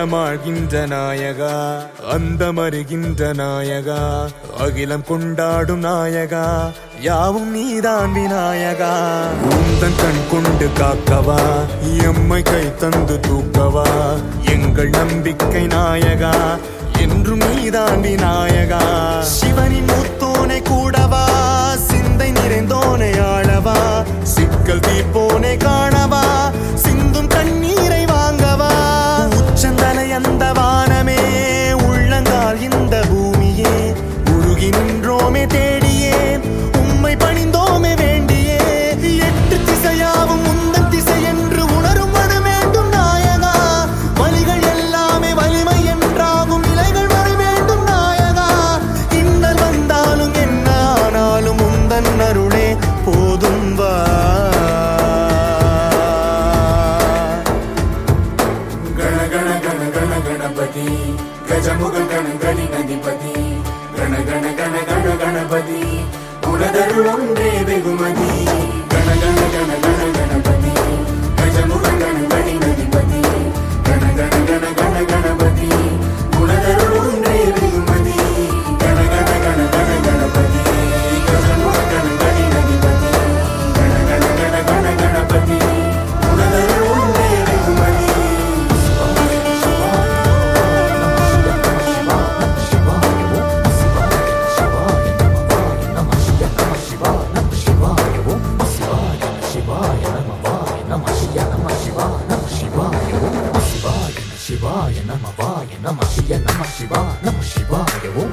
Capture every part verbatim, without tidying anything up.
அண்டமாழ்கின்ற நாயகா, அந்தமருகின்ற நாயகா, அகிலம் கொண்டாடும் நாயகா, யாவும் நீதான் விநாயகா. உந்தன் கண் கொண்டு காக்கவா, எம்மை கை தந்து தூக்கவா, எங்கள் நம்பிக்கை நாயகா, என்றும் நீதான் விநாயகா. சிவனின் மூத்தோனை கூடவா, சிந்தை நிறைந்தோனை ஆளவா, சிக்கல் தீர்ப்போனை காணவா, சிந்தும் கண்ணீரை வாங்கவா. உச்சந்தலை அந்த வானமே, உள்ளங்கால் இந்த பூமியே, உருகி நின்றோமே தேடியே, உம்மை பணிந்தோமே வேண்டியே. எட்டு திசையாவும் உந்தன் திசை என்று உணரும் மனு வேண்டும் நாயகா. வலிகள் எல்லாமே வலிமை என்றாகும் நிலைகள் வர வேண்டும் நாயகா. இன்னல் வந்தாலும் என்ன ஆனாலும் உந்தன் அருளே போதும் வா. गण गण गण गण गणपति गजमुख गण गणि गणपति गण गण गण गण गणपति उलदरुळोंदे वेगुमति गण गण गण गण गणपति गजमुख गण गणि गणपति गण गण गण गण गणपति उलदरुळोंदे वेगुमति गण गण गण गण गणपति गजमुख गण गणि गणपति गण गण गण गण Ganpati उलदरुळोंदे वेगुमति. Shivaya Namah Vaya Namah Shivaya Namah Shivaya Namah Shivaya Om.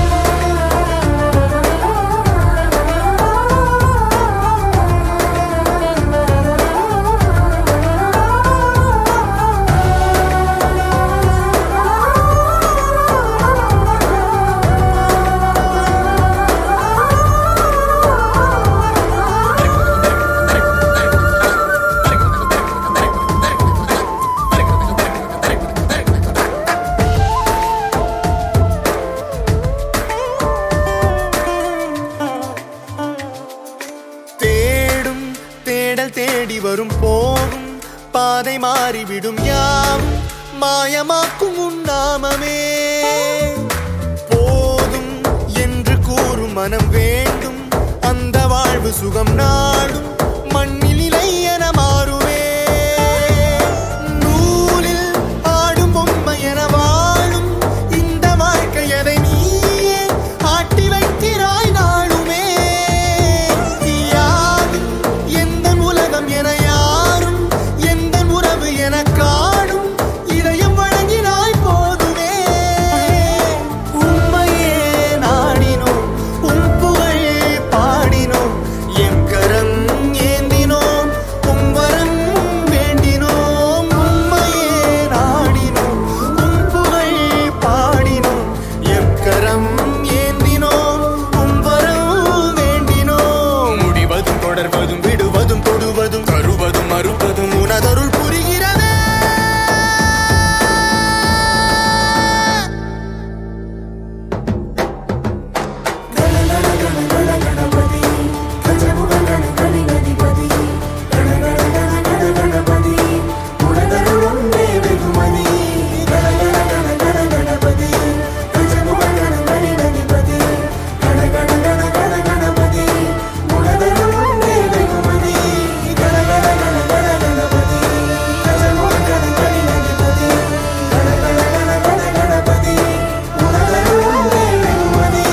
தேடி வரும் போகும் பாதை மாறிவிடும், யாவும் மாயமாக்கும் உன்னாமமே போதும் என்று கூறும் மனம் வேண்டும். அந்த வாழ்வு சுகம் நாடும் மண்ணில் நிலை என மாறுமே. நூலில் ஆடும் பொம்மை என வாழும் இந்த வாழ்க்கை எதை நீயே ஆட்டி வைக்கிறாய் நாளுமே. என யாரும் எந்த உறவு என காணும் இதயம் வழங்கினாய் போதுமே. உம்மையே நாடினோம், உம் புகழ் பாடினோம், எம் கரம் ஏந்தினோம், உம் வரம் வேண்டினோம். உம்மையே நாடினோம், உம் புகழ் பாடினோம், எம் கரம் ஏந்தினோம், உம் வரம் வேண்டினோம். முடிவதும் தொடர்வதும் விடுவதும் தொடுவதும் கருவதும் மறுப்பதும் உனதருள் புரிகிறதே. गण गण गण गण गणपति गजमुख गण गणि गणपति गण गण गण गण गणपति उलदरुळोंदे वेगुमति गण गण गण गण गणपति गजमुख गण गणि गणपति गण गण गण गण गणपति उलदरुळोंदे वेगुमति गण गण गण गण गणपति गजमुख गण गणि गणपति गण गण गण गण Ganpati उलदरुळोंदे वेगुमति.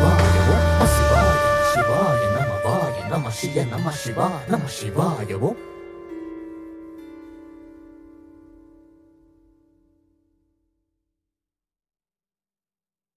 Shivaya Namah Vaya Namah Shivaya Namah Shivaya Namah Shivaya Om.